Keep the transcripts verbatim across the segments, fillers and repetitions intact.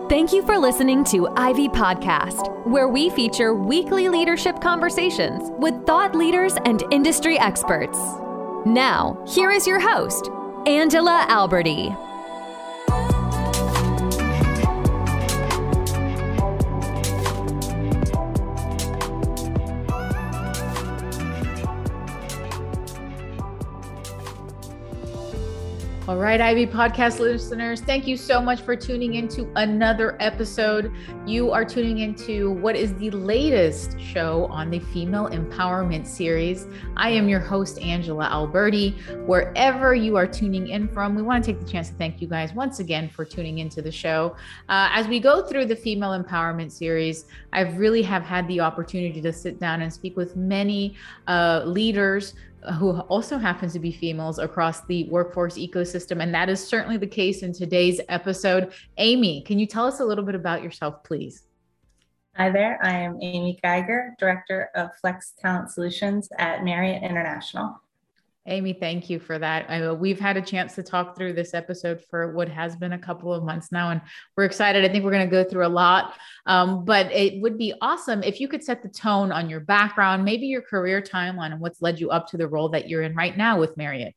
Thank you for listening to Ivy Podcast, where we feature weekly leadership conversations with thought leaders and industry experts. Now, here is your host, Angela Alberti. All right, Ivy Podcast listeners, thank you so much for tuning into another episode. You are tuning into what is the latest show on the Female Empowerment Series. I am your host, Angela Alberti. Wherever you are tuning in from, we want to take the chance to thank you guys once again for tuning into the show. Uh, as we go through the Female Empowerment Series, I really have had the opportunity to sit down and speak with many uh, leaders who also happens to be females across the workforce ecosystem. And that is certainly the case in today's episode. Amy, can you tell us a little bit about yourself, please? Hi there. I am Amy Geiger, Director of Flex Talent Solutions at Marriott International. Amy, thank you for that. I know we've had a chance to talk through this episode for what has been a couple of months now, and we're excited. I think we're going to go through a lot, um, but it would be awesome if you could set the tone on your background, maybe your career timeline, and what's led you up to the role that you're in right now with Marriott.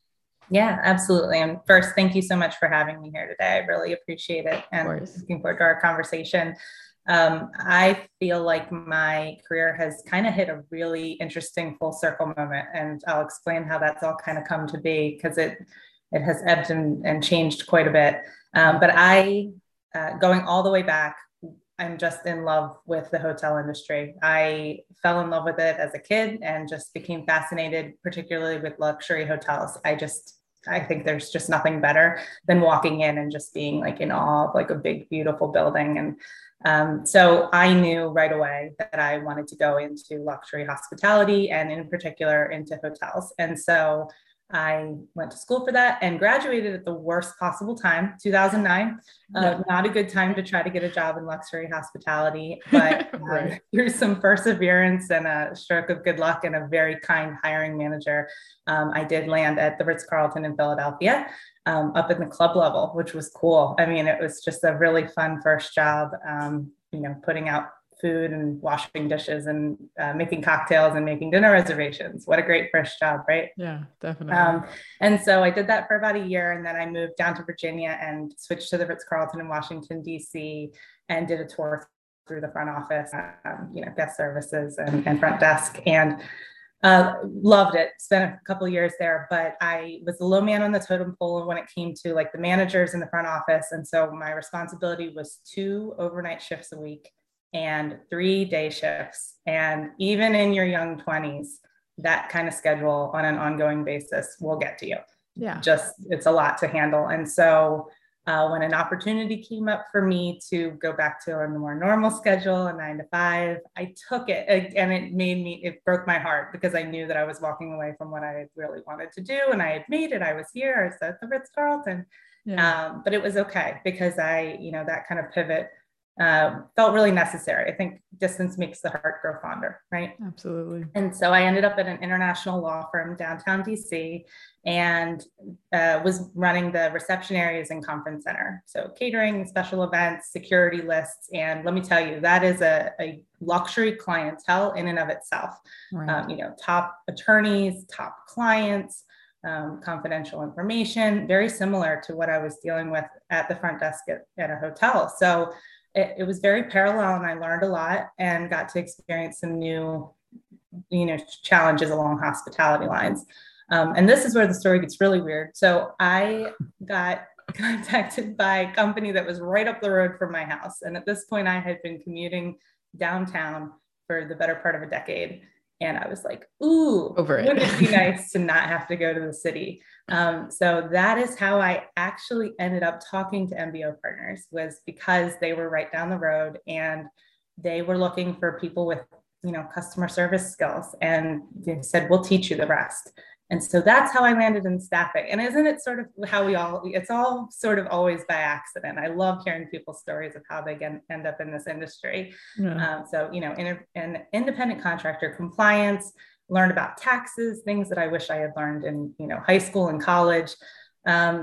Yeah, absolutely. And first, thank you so much for having me here today. I really appreciate it, and looking forward to our conversation. Um, I feel like my career has kind of hit a really interesting full circle moment, and I'll explain how that's all kind of come to be, because it it has ebbed and, and changed quite a bit. Um, but I, uh, going all the way back, I'm just in love with the hotel industry. I fell in love with it as a kid and just became fascinated, particularly with luxury hotels. I just, I think there's just nothing better than walking in and just being like in awe of like a big, beautiful building. And Um, so I knew right away that I wanted to go into luxury hospitality, and in particular into hotels. And so I went to school for that and graduated at the worst possible time, two thousand nine. Uh, yeah. Not a good time to try to get a job in luxury hospitality, but um, right. through some perseverance and a stroke of good luck and a very kind hiring manager, um, I did land at the Ritz-Carlton in Philadelphia. Um, up in the club level, which was cool. I mean, it was just a really fun first job, um, you know, putting out food and washing dishes and uh, making cocktails and making dinner reservations. What a great first job, right? Yeah, definitely. Um, and so I did that for about a year, and then I moved down to Virginia and switched to the Ritz-Carlton in Washington, D C, and did a tour through the front office, um, you know, guest services and, and front desk. And Uh, loved it. Spent a couple of years there, but I was the low man on the totem pole when it came to like the managers in the front office. And so my responsibility was two overnight shifts a week and three day shifts. And even in your young twenties, that kind of schedule on an ongoing basis will get to you. Yeah. Just, it's a lot to handle. And so Uh, when an opportunity came up for me to go back to a more normal schedule, a nine to five, I took it, and it made me, it broke my heart, because I knew that I was walking away from what I really wanted to do, and I had made it. I was here, I was at the Ritz-Carlton, yeah. um, but it was okay, because I, you know, that kind of pivot uh, felt really necessary. I think distance makes the heart grow fonder, right? Absolutely. And so I ended up at an international law firm downtown D C, and uh, was running the reception areas and conference center. So catering, special events, security lists. And let me tell you, that is a, a luxury clientele in and of itself. Right. Um, you know, top attorneys, top clients, um, confidential information, very similar to what I was dealing with at the front desk at, at a hotel. So it, it was very parallel, and I learned a lot and got to experience some new, you know, challenges along hospitality lines. Um, and this is where the story gets really weird. So I got contacted by a company that was right up the road from my house. And at this point, I had been commuting downtown for the better part of a decade. And I was like, ooh, Over it. Wouldn't it be nice to not have to go to the city? Um, so that is how I actually ended up talking to M B O Partners, was because they were right down the road, and they were looking for people with, you know, customer service skills. And they said, we'll teach you the rest. And so that's how I landed in staffing. And isn't it sort of how we all, it's all sort of always by accident. I love hearing people's stories of how they get, end up in this industry. Yeah. Um, so, you know, in an independent contractor, compliance, learned about taxes, things that I wish I had learned in, you know, high school and college. Um,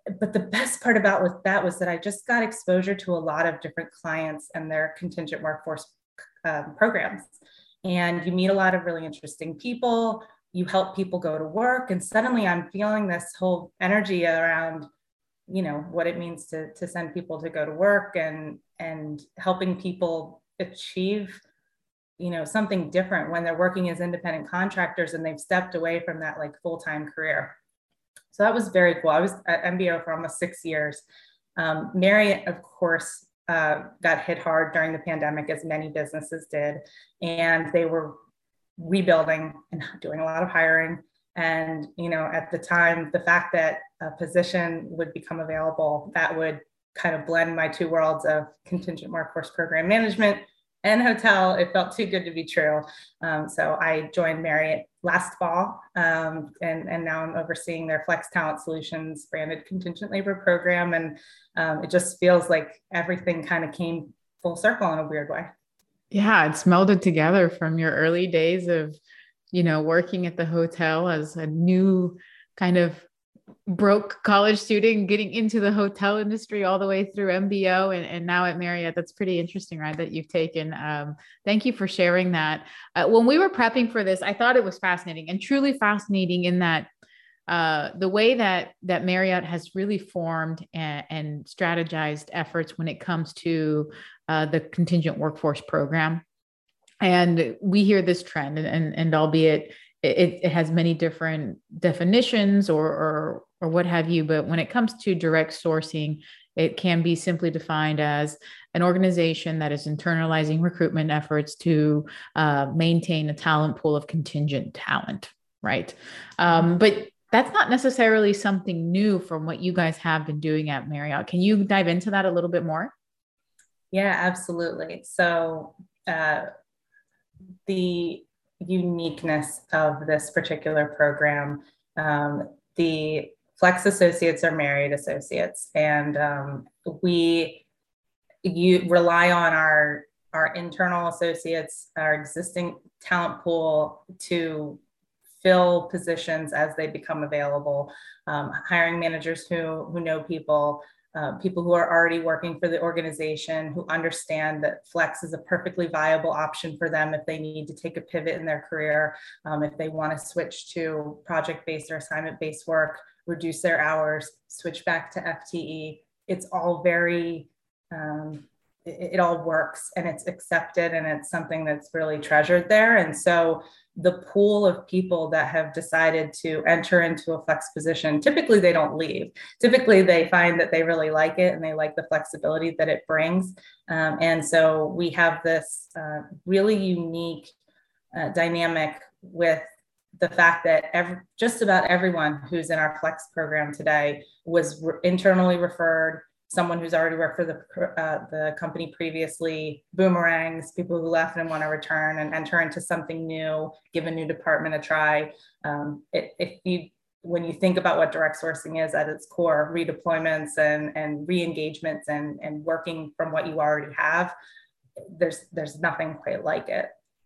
but the best part about with that was that I just got exposure to a lot of different clients and their contingent workforce um, programs. And you meet a lot of really interesting people, you help people go to work. And suddenly I'm feeling this whole energy around, you know, what it means to, to send people to go to work and, and helping people achieve, you know, something different when they're working as independent contractors and they've stepped away from that like full-time career. So that was very cool. I was at M B O for almost six years. Um, Marriott, of course, uh, got hit hard during the pandemic, as many businesses did, and they were rebuilding and doing a lot of hiring. And, you know, at the time, the fact that a position would become available that would kind of blend my two worlds of contingent workforce program management and hotel, it felt too good to be true. Um, so I joined Marriott last fall, um, and, and now I'm overseeing their Flex Talent Solutions branded contingent labor program. And um, it just feels like everything kind of came full circle in a weird way. Yeah, it's melded together from your early days of, you know, working at the hotel as a new kind of broke college student, getting into the hotel industry all the way through M B O and, and now at Marriott. That's pretty interesting, right? That you've taken. Um, thank you for sharing that. Uh, when we were prepping for this, I thought it was fascinating and truly fascinating in that uh, the way that that Marriott has really formed and, and strategized efforts when it comes to uh, the contingent workforce program. And we hear this trend, and, and, and albeit it, it has many different definitions or, or, or what have you, but when it comes to direct sourcing, it can be simply defined as an organization that is internalizing recruitment efforts to uh, maintain a talent pool of contingent talent, right? Um, but that's not necessarily something new from what you guys have been doing at Marriott. Can you dive into that a little bit more? Yeah, absolutely. So uh, the uniqueness of this particular program, um, the Flex Associates are Marriott associates, and um, we you rely on our our internal associates, our existing talent pool to fill positions as they become available. Um, hiring managers who who know people, uh, people who are already working for the organization, who understand that Flex is a perfectly viable option for them if they need to take a pivot in their career, um, if they want to switch to project-based or assignment-based work, reduce their hours, switch back to F T E. It's all very, um, it, it all works and it's accepted, and it's something that's really treasured there. And so the pool of people that have decided to enter into a Flex position, typically they don't leave. Typically they find that they really like it and they like the flexibility that it brings. Um, and so we have this uh, really unique uh, dynamic with the fact that every, just about everyone who's in our Flex program today was re- internally referred, someone who's already worked for the, uh, the company previously, boomerangs, people who left and want to return and enter into something new, give a new department a try. Um, it, if you, when you think about what direct sourcing is at its core, redeployments and, and re-engagements and, and working from what you already have, there's, there's nothing quite like it.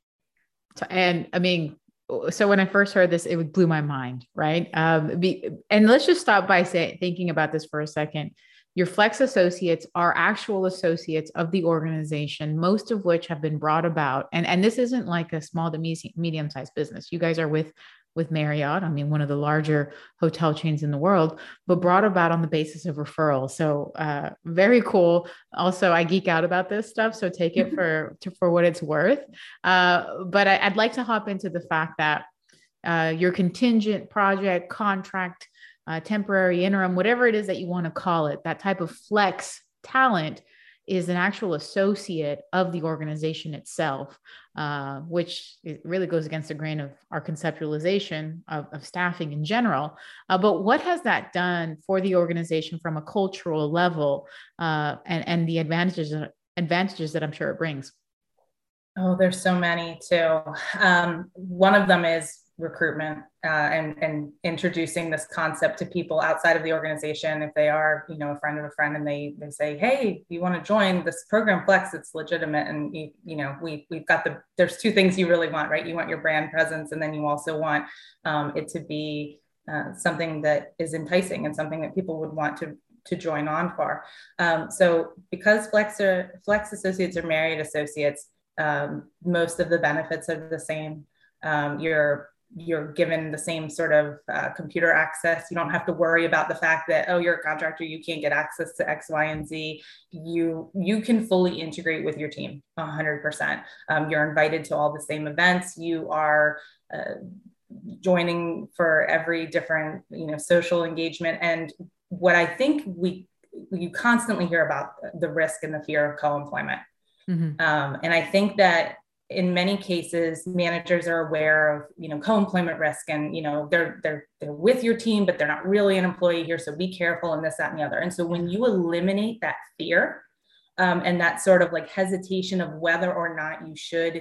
And I mean, so when I first heard this, it blew my mind, right? Um, be, and let's just stop by say, thinking about this for a second. Your Flex associates are actual associates of the organization, most of which have been brought about. And, and this isn't like a small to medium-sized business. You guys are with, with Marriott, I mean, one of the larger hotel chains in the world, but brought about on the basis of referral. So uh, very cool. Also, I geek out about this stuff, so take it for, to, for what it's worth. Uh, but I, I'd like to hop into the fact that uh, your contingent project, contract, Uh, temporary, interim, whatever it is that you want to call it, that type of flex talent is an actual associate of the organization itself, uh, which it really goes against the grain of our conceptualization of, of staffing in general. Uh, but what has that done for the organization from a cultural level uh, and, and the advantages, advantages that I'm sure it brings? Oh, there's so many too. Um, one of them is recruitment uh, and, and introducing this concept to people outside of the organization. If they are, you know, a friend of a friend and they, they say, hey, you want to join this program Flex, it's legitimate. And, you, you know, we, we've got the, there's two things you really want, right? You want your brand presence, and then you also want um, it to be uh, something that is enticing and something that people would want to to join on for. Um, so because Flex, are, Flex associates are Marriott associates, um, most of the benefits are the same. Um, you're you're given the same sort of uh, computer access. You don't have to worry about the fact that, oh, you're a contractor, you can't get access to X, Y, and Z. You, you can fully integrate with your team one hundred percent. Um, you're invited to all the same events. You are uh, joining for every different, you know, social engagement. And what I think we, you constantly hear about the risk and the fear of co-employment. Mm-hmm. Um, and I think that in many cases, managers are aware of, you know, co-employment risk, and, you know, they're, they're, they're with your team, but they're not really an employee here. So be careful, and this, that, and the other. And so when you eliminate that fear um, and that sort of like hesitation of whether or not you should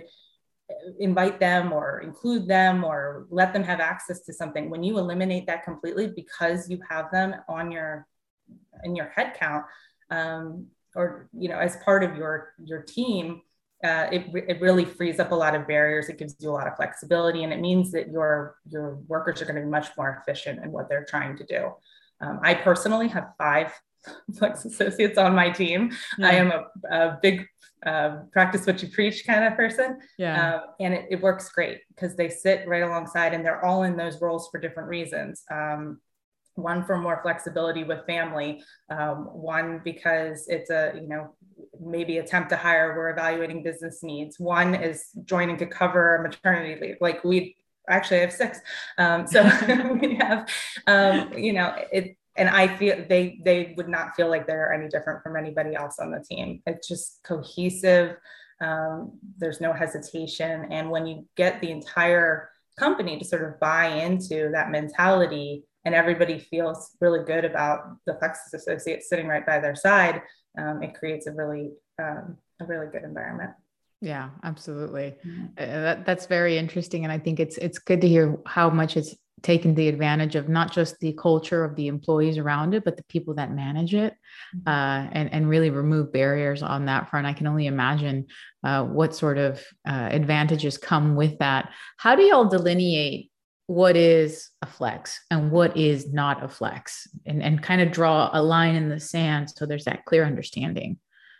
invite them or include them or let them have access to something, when you eliminate that completely because you have them on your, in your head count, um, or, you know, as part of your, your team, Uh, it, it really frees up a lot of barriers. It gives you a lot of flexibility, and it means that your, your workers are going to be much more efficient in what they're trying to do. Um, I personally have five Flex associates on my team. Yeah. I am a, a big uh, practice what you preach kind of person. Yeah. Uh, and it, it works great because they sit right alongside, and they're all in those roles for different reasons. Um, one for more flexibility with family, um, one because it's a, you know, maybe attempt to hire, we're evaluating business needs. One is joining to cover maternity leave. Like we actually have six. Um, so we have, um, you know, it, and I feel they, they would not feel like they're any different from anybody else on the team. It's just cohesive. Um, there's no hesitation. And when you get the entire company to sort of buy into that mentality, and everybody feels really good about the Flex associates sitting right by their side, um, it creates a really, um, a really good environment. Yeah, absolutely. Mm-hmm. Uh, that, that's very interesting. And I think it's, it's good to hear how much it's taken the advantage of not just the culture of the employees around it, but the people that manage it, mm-hmm. uh, and, and really remove barriers on that front. I can only imagine uh, what sort of uh, advantages come with that. How do y'all delineate what is a flex and what is not a flex, and, and kind of draw a line in the sand so there's that clear understanding?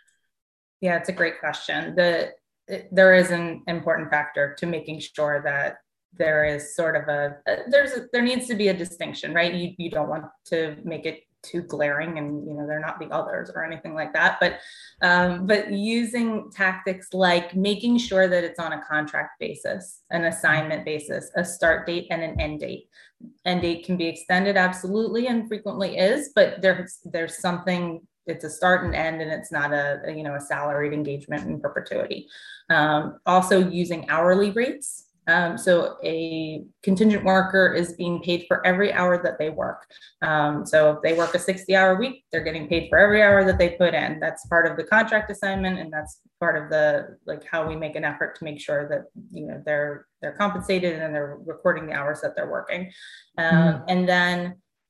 Yeah, it's a great question. The, it, there is an important factor to making sure that there is sort of a, there's a, there needs to be a distinction, right? You, you don't want to make it too glaring and, you know, they're not the others or anything like that. But, um, but using tactics like making sure that it's on a contract basis, an assignment basis, a start date and an end date. End date can be extended, absolutely, and frequently is, but there's, there's something, it's a start and end, and it's not a, a you know, a salaried engagement in perpetuity. Um, also using hourly rates. Um, so a contingent worker is being paid for every hour that they work. Um, so if they work a sixty hour week, they're getting paid for every hour that they put in. That's part of the contract assignment. And that's part of the, like how we make an effort to make sure that, you know, they're, they're compensated and they're recording the hours that they're working. Um, mm. And then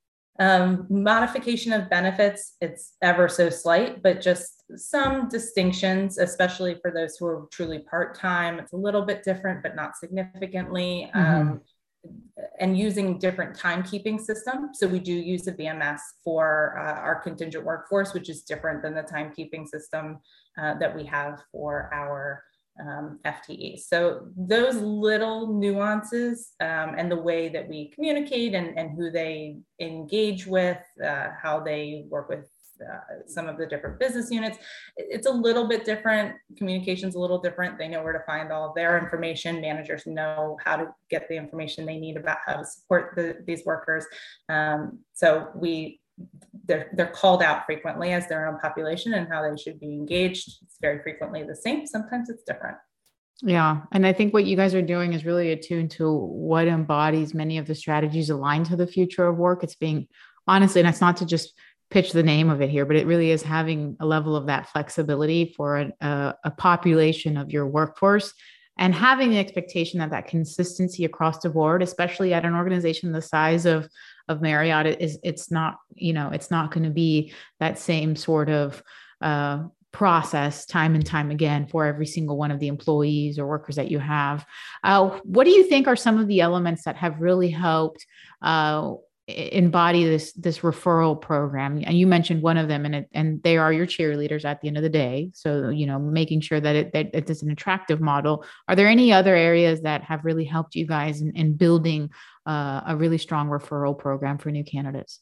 Um, modification of benefits, it's ever so slight, but just some distinctions, especially for those who are truly part-time. It's a little bit different, but not significantly. Mm-hmm. Um, and using different timekeeping systems. So we do use a V M S for uh, our contingent workforce, which is different than the timekeeping system uh, that we have for our Um, F T Es. So those little nuances um, and the way that we communicate and, and who they engage with, uh, how they work with uh, some of the different business units, it's a little bit different. Communication's a little different. They know where to find all of their information. Managers know how to get the information they need about how to support the, these workers. Um, so we They're, they're called out frequently as their own population and how they should be engaged. It's very frequently the same. Sometimes it's different. Yeah. And I think what you guys are doing is really attuned to what embodies many of the strategies aligned to the future of work. It's being, honestly, and it's not to just pitch the name of it here, but it really is having a level of that flexibility for a, a, a population of your workforce, and having the expectation that that consistency across the board, especially at an organization the size of of Marriott, it is, it's not, you know, it's not going to be that same sort of uh, process time and time again for every single one of the employees or workers that you have. Uh, what do you think are some of the elements that have really helped uh, embody this this referral program, and you mentioned one of them, and it, and they are your cheerleaders at the end of the day. So, you know, making sure that it that it is an attractive model. Are there any other areas that have really helped you guys in, in building uh, a really strong referral program for new candidates?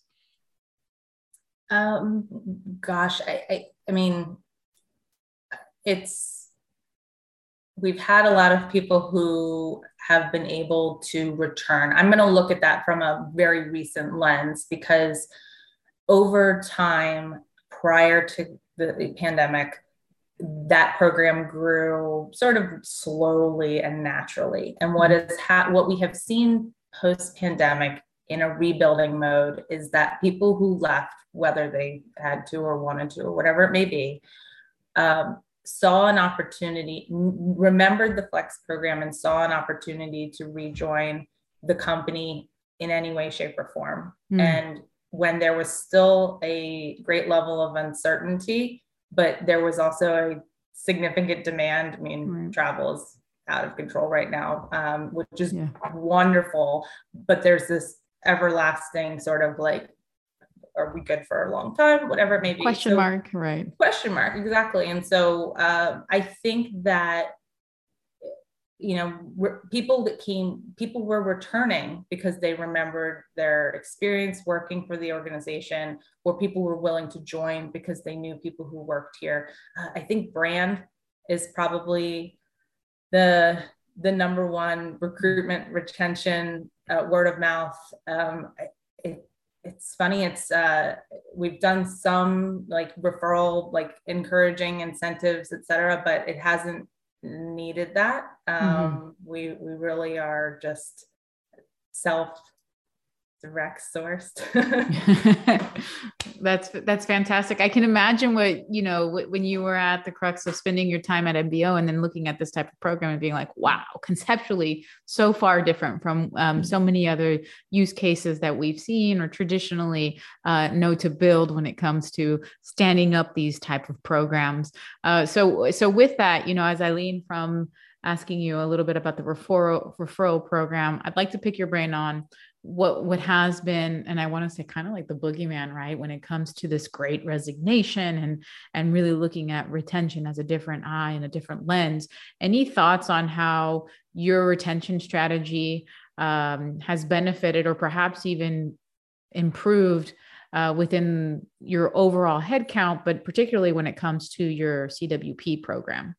Um, gosh, I, I, I mean, it's. We've had a lot of people who have been able to return. I'm going to look at that from a very recent lens, because over time, prior to the pandemic, that program grew sort of slowly and naturally. And what is ha- what we have seen post-pandemic in a rebuilding mode is that people who left, whether they had to or wanted to or whatever it may be, um, saw an opportunity, remembered the Flex program and saw an opportunity to rejoin the company in any way, shape, or form. Mm. And when there was still a great level of uncertainty, but there was also a significant demand. I mean, right. Travel is out of control right now, um, which is yeah. wonderful, but there's this everlasting sort of like, are we good for a long time? Whatever it may be. Question so, mark, right. Question mark, exactly. And so uh, I think that, you know, re- people that came, people were returning because they remembered their experience working for the organization, or people were willing to join because they knew people who worked here. Uh, I think brand is probably the, the number one recruitment, retention, uh, word of mouth. Um, it, It's funny. It's uh, we've done some like referral, like encouraging incentives, et cetera, but it hasn't needed that. Um, mm-hmm. We we really are just self direct sourced. That's that's fantastic. I can imagine what, you know, when you were at the crux of spending your time at M B O and then looking at this type of program and being like, wow, conceptually so far different from um, so many other use cases that we've seen or traditionally uh, know to build when it comes to standing up these type of programs. Uh, so, so with that, you know, as I lean from asking you a little bit about the referral referral program, I'd like to pick your brain on what what has been, and I want to say kind of like the boogeyman, right? When it comes to this great resignation and and really looking at retention as a different eye and a different lens. Any thoughts on how your retention strategy um, has benefited or perhaps even improved uh, within your overall headcount, but particularly when it comes to your C W P program?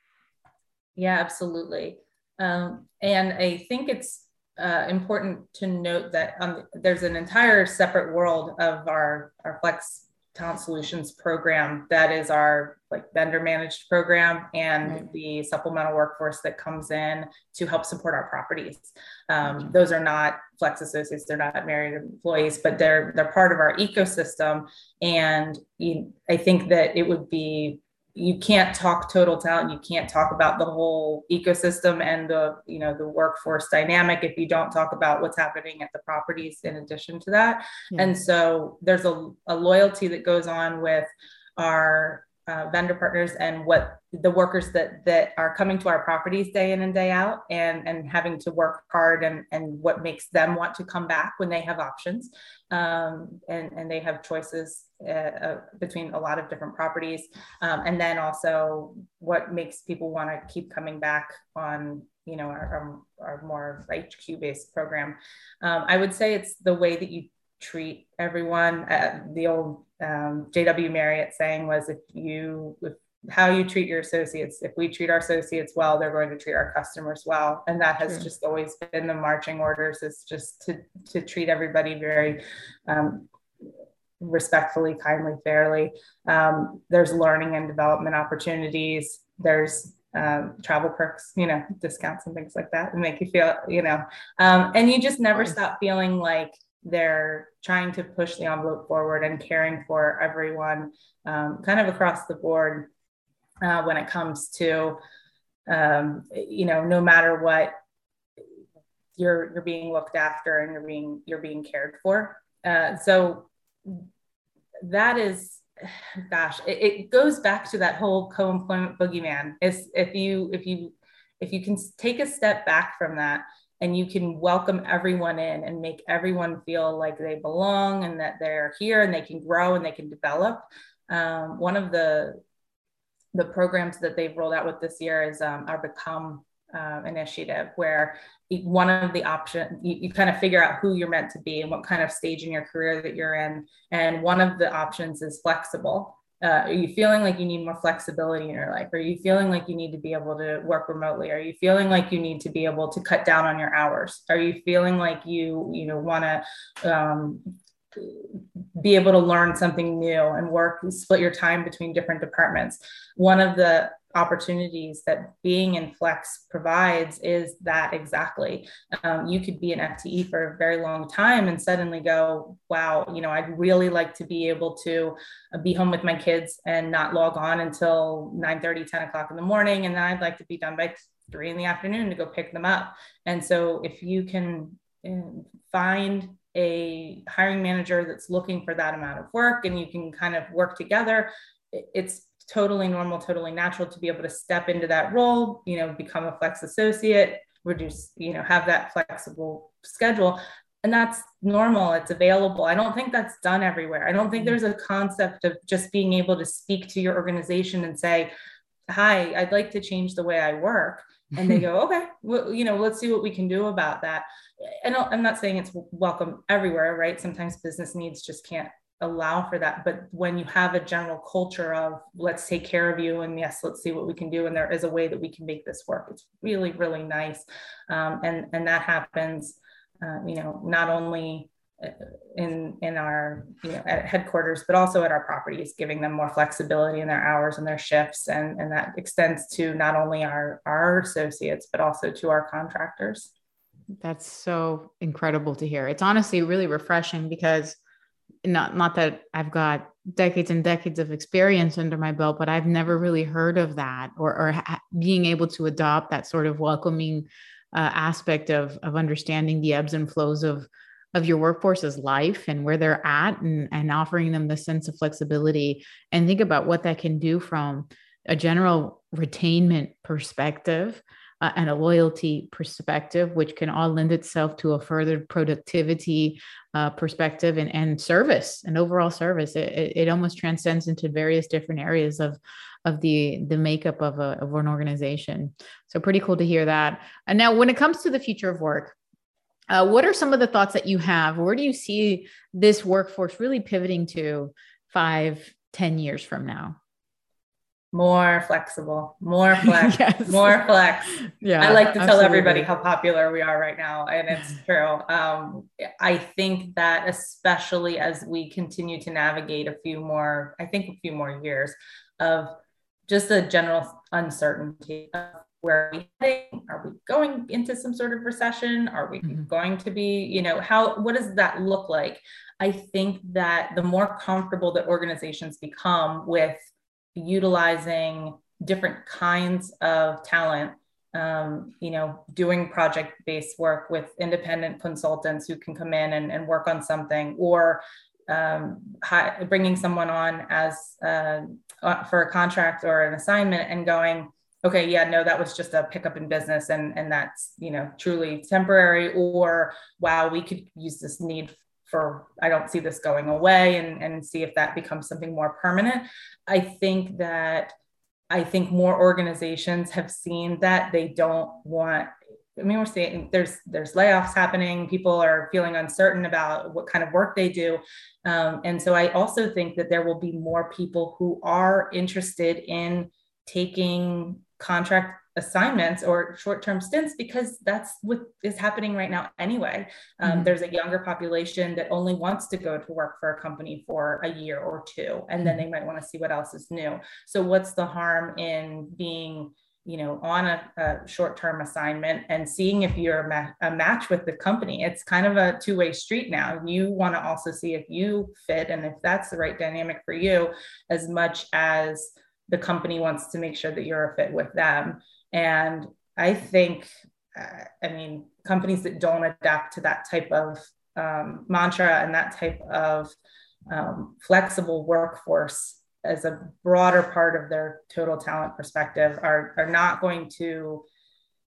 Yeah, absolutely. Um, and I think it's Uh, important to note that um, there's an entire separate world of our, our Flex Talent Solutions program that is our like vendor managed program and right. the supplemental workforce that comes in to help support our properties. Um, gotcha. Those are not Flex associates; they're not married employees, but they're they're part of our ecosystem. And you, I think that it would be. You can't talk total talent. You can't talk about the whole ecosystem and the, you know, the workforce dynamic if you don't talk about what's happening at the properties in addition to that. Yeah. And so there's a, a loyalty that goes on with our uh, vendor partners and what the workers that that are coming to our properties day in and day out and, and having to work hard and, and what makes them want to come back when they have options. Um, and, and they have choices uh, uh, between a lot of different properties. Um, and then also what makes people want to keep coming back on, you know, our, our, our more H Q based program. Um, I would say it's the way that you treat everyone. Uh, the old um, J W Marriott saying was, if you, if how you treat your associates. If we treat our associates well, they're going to treat our customers well. And that has True. Just always been the marching orders, is just to, to treat everybody very um, respectfully, kindly, fairly. Um, there's learning and development opportunities. There's um, travel perks, you know, discounts and things like that, and make you feel, you know, um, and you just never stop feeling like they're trying to push the envelope forward and caring for everyone um, kind of across the board. Uh, when it comes to, um, you know, no matter what, you're you're being looked after and you're being you're being cared for. Uh, so that is, gosh, it, it goes back to that whole co-employment boogeyman. Is if you if you if you can take a step back from that and you can welcome everyone in and make everyone feel like they belong and that they're here and they can grow and they can develop. Um, one of the the programs that they've rolled out with this year is um, our Become uh, initiative, where one of the options, you, you kind of figure out who you're meant to be and what kind of stage in your career that you're in. And one of the options is flexible. Uh, are you feeling like you need more flexibility in your life? Are you feeling like you need to be able to work remotely? Are you feeling like you need to be able to cut down on your hours? Are you feeling like you, you know, want to um, be able to learn something new and work, split your time between different departments? One of the opportunities that being in Flex provides is that exactly. Um, you could be an F T E for a very long time and suddenly go, wow, you know, I'd really like to be able to be home with my kids and not log on until nine thirty, ten o'clock in the morning. And then I'd like to be done by three in the afternoon to go pick them up. And so if you can find a hiring manager that's looking for that amount of work and you can kind of work together, it's totally normal, totally natural to be able to step into that role, you know, become a Flex associate, reduce, you know, have that flexible schedule. And that's normal. It's available. I don't think that's done everywhere. I don't think there's a concept of just being able to speak to your organization and say, hi, I'd like to change the way I work. And they go, okay, well, you know, let's see what we can do about that. And I'm not saying it's welcome everywhere, right? Sometimes business needs just can't allow for that. But when you have a general culture of let's take care of you and yes, let's see what we can do. And there is a way that we can make this work. It's really, really nice. Um, and, and that happens, uh, you know, not only in, in our, you know, at headquarters, but also at our properties, giving them more flexibility in their hours and their shifts. And, and that extends to not only our, our associates, but also to our contractors. That's so incredible to hear. It's honestly really refreshing because not, not that I've got decades and decades of experience under my belt, but I've never really heard of that or, or ha- being able to adopt that sort of welcoming uh, aspect of, of understanding the ebbs and flows of, of your workforce's life and where they're at and, and offering them the sense of flexibility, and think about what that can do from a general retainment perspective uh, and a loyalty perspective, which can all lend itself to a further productivity uh, perspective and, and service and overall service. It, it, it almost transcends into various different areas of, of the, the makeup of, a, of an organization. So pretty cool to hear that. And now when it comes to the future of work, Uh, what are some of the thoughts that you have? Where do you see this workforce really pivoting to five, ten years from now? More flexible, more flex, yes. more flex. Yeah, I like to absolutely. tell everybody how popular we are right now. And it's true. Um, I think that especially as we continue to navigate a few more, I think a few more years of just a general uncertainty of where are we heading? Are we going into some sort of recession? Are we mm-hmm. going to be, you know, how, what does that look like? I think that the more comfortable that organizations become with utilizing different kinds of talent, um, you know, doing project-based work with independent consultants who can come in and, and work on something, or um, hi, bringing someone on as uh, for a contract or an assignment and going, okay, yeah, no, that was just a pickup in business and, and that's, you know, truly temporary, or wow, we could use this need for, I don't see this going away, and, and see if that becomes something more permanent. I think that, I think more organizations have seen that they don't want, I mean, we're seeing there's, there's layoffs happening. People are feeling uncertain about what kind of work they do. Um, and so I also think that there will be more people who are interested in taking contract assignments or short-term stints, because that's what is happening right now anyway. Um, mm-hmm. There's a younger population that only wants to go to work for a company for a year or two, and then they might want to see what else is new. So what's the harm in being, you know, on a, a short-term assignment and seeing if you're a, ma- a match with the company? It's kind of a two-way street now. You want to also see if you fit and if that's the right dynamic for you, as much as the company wants to make sure that you're a fit with them. And I think, uh, I mean, companies that don't adapt to that type of um, mantra and that type of um, flexible workforce as a broader part of their total talent perspective are, are not going to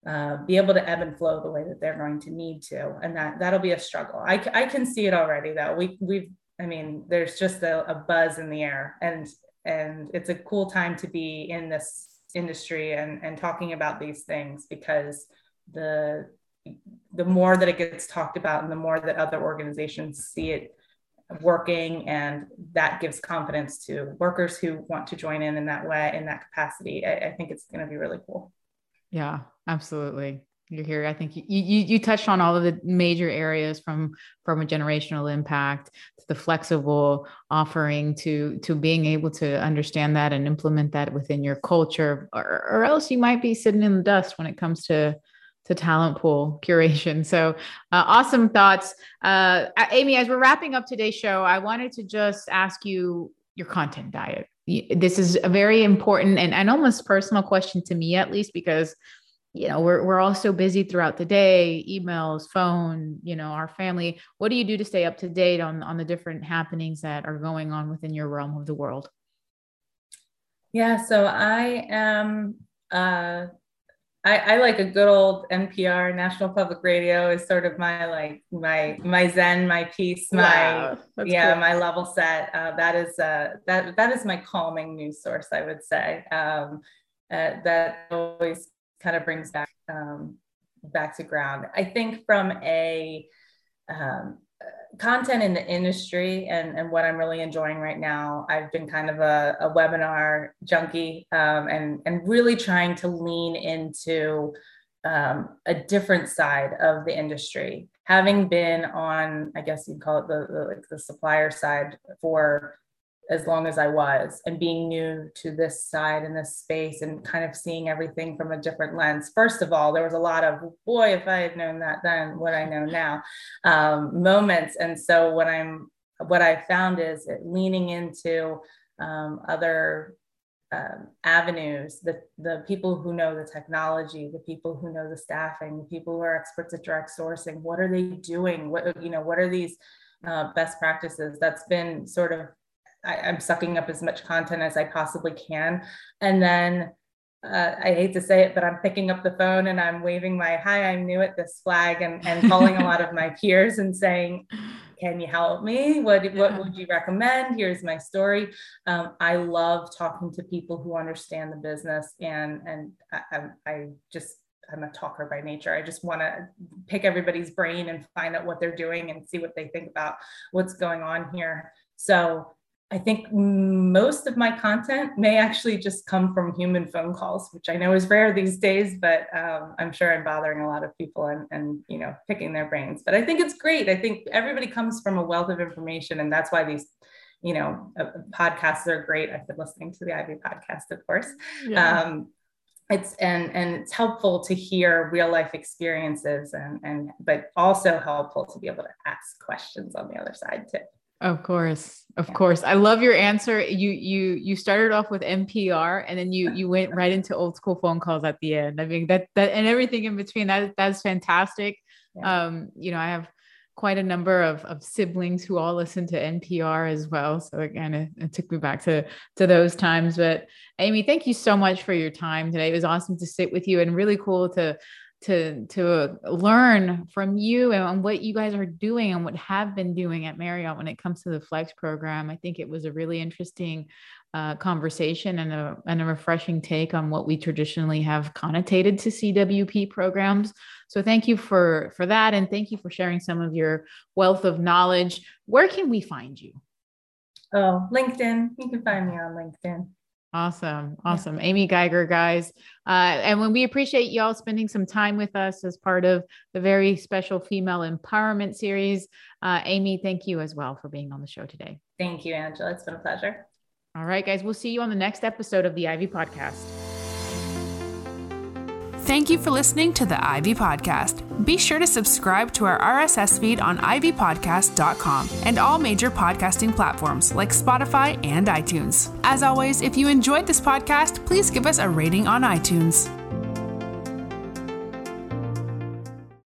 uh, be able to ebb and flow the way that they're going to need to. And that, that'll be a struggle. I, I can see it already though. We, we've, I mean, there's just a, a buzz in the air, and, and it's a cool time to be in this industry and, and talking about these things, because the, the more that it gets talked about and the more that other organizations see it working, and that gives confidence to workers who want to join in in that way, in that capacity, I, I think it's going to be really cool. Yeah, absolutely. You're here. I think you, you, you touched on all of the major areas, from, from a generational impact to the flexible offering to, to being able to understand that and implement that within your culture, or, or else you might be sitting in the dust when it comes to, to talent pool curation. So uh, awesome thoughts. Uh, Amy, as we're wrapping up today's show, I wanted to just ask you your content diet. This is a very important and, and almost personal question to me, at least, because you know, we're, we're all so busy throughout the day, emails, phone, you know, our family. What do you do to stay up to date on, on the different happenings that are going on within your realm of the world? Yeah. So I am, uh, I, I like a good old N P R, National Public Radio, is sort of my, like my, my Zen, my peace, my, wow, yeah, cool. my level set. Uh, that is, uh, that, that is my calming news source, I would say. Um, uh, that always kind of brings back um, back to ground. I think from a um, content in the industry and, and what I'm really enjoying right now, I've been kind of a, a webinar junkie um, and, and really trying to lean into um, a different side of the industry. Having been on, I guess you'd call it the, the, like the supplier side for as long as I was, and being new to this side and this space and kind of seeing everything from a different lens. First of all, there was a lot of, boy, if I had known that then, what I know now, um, moments. And so what I'm, what I found is leaning into um, other um, avenues, the, the people who know the technology, the people who know the staffing, the people who are experts at direct sourcing. What are they doing? What, you know, what are these uh, best practices? That's been sort of, I, I'm sucking up as much content as I possibly can. And then uh, I hate to say it, but I'm picking up the phone and I'm waving my, hi, I'm new at this flag, and, and calling a lot of my peers and saying, can you help me? What, what would you recommend? Here's my story. Um, I love talking to people who understand the business, and, and I, I just, I'm a talker by nature. I just want to pick everybody's brain and find out what they're doing and see what they think about what's going on here. So I think most of my content may actually just come from human phone calls, which I know is rare these days, but um, I'm sure I'm bothering a lot of people and, and, you know, picking their brains. But I think it's great. I think everybody comes from a wealth of information, and that's why these, you know, uh, podcasts are great. I've been listening to the Ivy podcast, of course. Yeah. Um, it's and and it's helpful to hear real life experiences, and and but also helpful to be able to ask questions on the other side too. Of course. Of yeah. course. I love your answer. You, you, you started off with N P R, and then you, you went right into old school phone calls at the end. I mean, that, that, and everything in between, that, that's fantastic. Yeah. Um, you know, I have quite a number of, of siblings who all listen to N P R as well. So again, it, it took me back to, to those times, but Amy, thank you so much for your time today. It was awesome to sit with you, and really cool to, to, to learn from you and what you guys are doing and what have been doing at Marriott when it comes to the Flex program. I think it was a really interesting uh, conversation and a, and a refreshing take on what we traditionally have connotated to C W P programs. So thank you for, for that. And thank you for sharing some of your wealth of knowledge. Where can we find you? Oh, LinkedIn. You can find me on LinkedIn. Awesome. Awesome. Yeah. Amy Geiger, guys. Uh, and when we appreciate y'all spending some time with us as part of the very special Female Empowerment Series. Uh, Amy, thank you as well for being on the show today. Thank you, Angela. It's been a pleasure. All right, guys. We'll see you on the next episode of the Ivy Podcast. Thank you for listening to the Ivy Podcast. Be sure to subscribe to our R S S feed on ivy podcast dot com and all major podcasting platforms like Spotify and iTunes. As always, if you enjoyed this podcast, please give us a rating on iTunes.